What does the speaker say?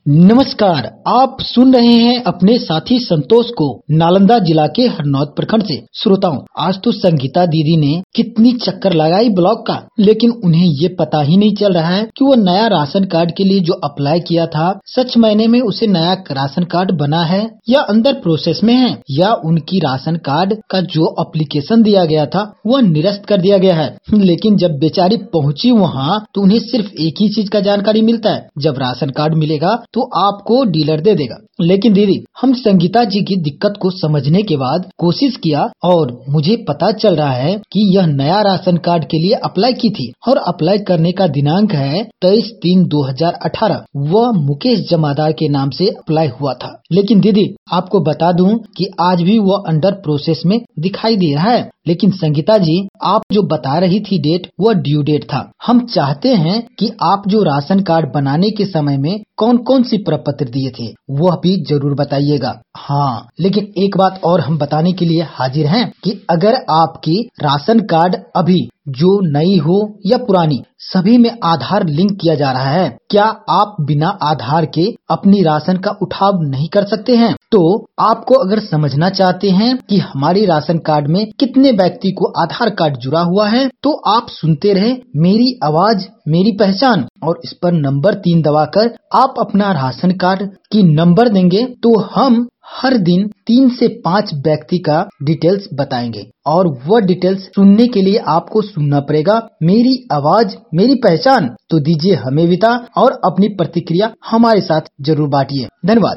नमस्कार, आप सुन रहे हैं अपने साथी संतोष को नालंदा जिला के हरनौत प्रखंड से। श्रोताओं, आज तो संगीता दीदी ने कितनी चक्कर लगाई ब्लॉक का, लेकिन उन्हें ये पता ही नहीं चल रहा है कि वो नया राशन कार्ड के लिए जो अप्लाई किया था, सच मायने में उसे नया राशन कार्ड बना है या अंदर प्रोसेस में है, या उनकी राशन कार्ड का जो एप्लीकेशन दिया गया था वह निरस्त कर दिया गया है। लेकिन जब बेचारी पहुंची वहां तो उन्हें सिर्फ एक ही चीज का जानकारी मिलता है, जब राशन कार्ड मिलेगा तो आपको डीलर दे देगा। लेकिन दीदी, हम संगीता जी की दिक्कत को समझने के बाद कोशिश किया और मुझे पता चल रहा है कि यह नया राशन कार्ड के लिए अप्लाई की थी और अप्लाई करने का दिनांक है 23/3/2018। वह मुकेश जमादार के नाम से अप्लाई हुआ था। लेकिन दीदी, आपको बता दूं कि आज भी वह अंडर प्रोसेस में दिखाई दे रहा है। लेकिन संगीता जी, आप जो बता रही थी डेट, वह ड्यू डेट था। हम चाहते हैं कि आप जो राशन कार्ड बनाने के समय में कौन कौन सी प्रपत्र दिए थे वह भी जरूर बताइएगा। हाँ, लेकिन एक बात और हम बताने के लिए हाजिर हैं कि अगर आपकी राशन कार्ड अभी जो नई हो या पुरानी, सभी में आधार लिंक किया जा रहा है, क्या आप बिना आधार के अपनी राशन का उठाव नहीं कर सकते हैं? तो आपको अगर समझना चाहते हैं कि हमारी राशन कार्ड में कितने व्यक्ति को आधार कार्ड जुड़ा हुआ है, तो आप सुनते रहे मेरी आवाज मेरी पहचान, और इस पर नंबर 3 दबाकर आप अपना राशन कार्ड की नंबर देंगे तो हम हर दिन 3 से 5 व्यक्ति का डिटेल्स बताएंगे, और वह डिटेल्स सुनने के लिए आपको सुनना पड़ेगा मेरी आवाज मेरी पहचान। तो दीजिए हमें विदा और अपनी प्रतिक्रिया हमारे साथ जरूर बांटिए। धन्यवाद।